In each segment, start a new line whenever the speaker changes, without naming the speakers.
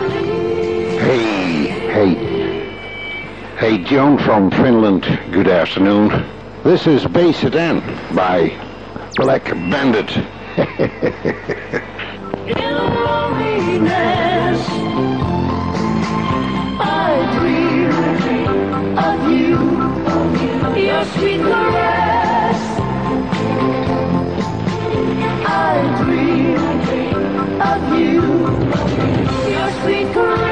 Hey, Joan from Finland, good afternoon. This is Base It In by Black Bandit.
In loneliness, I dream of you, your sweet caress. I dream of you, your sweet caress.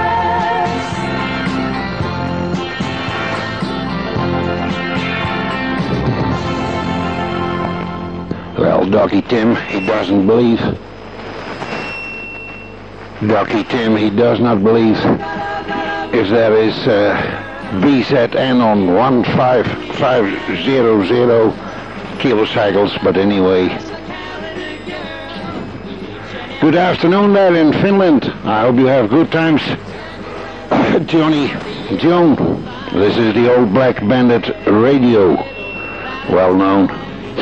Well, Ducky Tim, he doesn't believe. Ducky Tim, he does not believe if there is BZN on 15500 kilocycles, but anyway. Good afternoon there in Finland. I hope you have good times. Joan, this is the old Black Bandit radio, well known.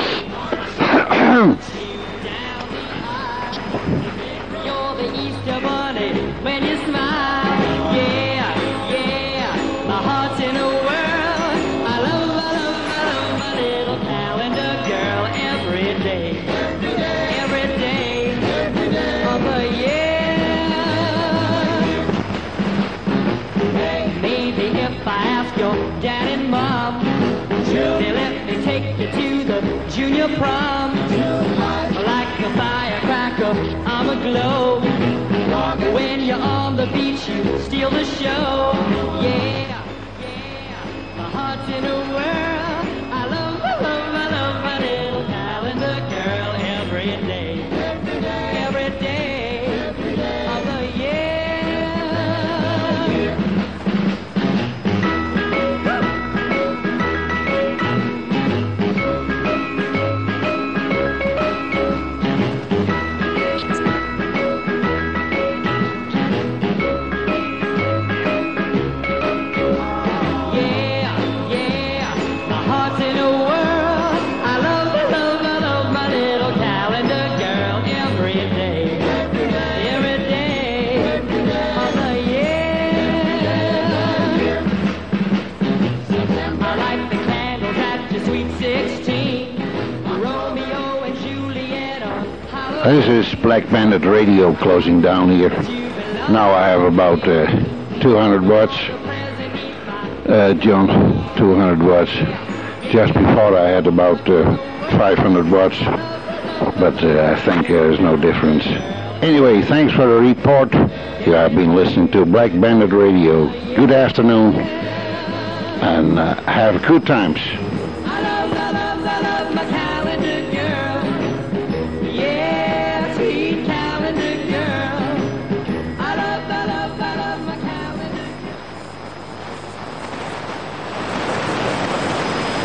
You're the Easter bunny when you smile. Yeah, yeah, my heart's in a whirl. I love my little calendar girl every day of the year. Maybe if I ask your dad and mom, they let me take you to the junior prom. Like a firecracker, I'm aglow. When you're on the beach, you steal the show. Yeah, my heart's in a whirl. I love my little calendar girl every day of the year.
This is Black Bandit Radio closing down here. Now I have about 200 watts. John, 200 watts. Just before I had about 500 watts. But I think there's no difference. Anyway, thanks for the report. You have been listening to Black Bandit Radio. Good afternoon. And have good times.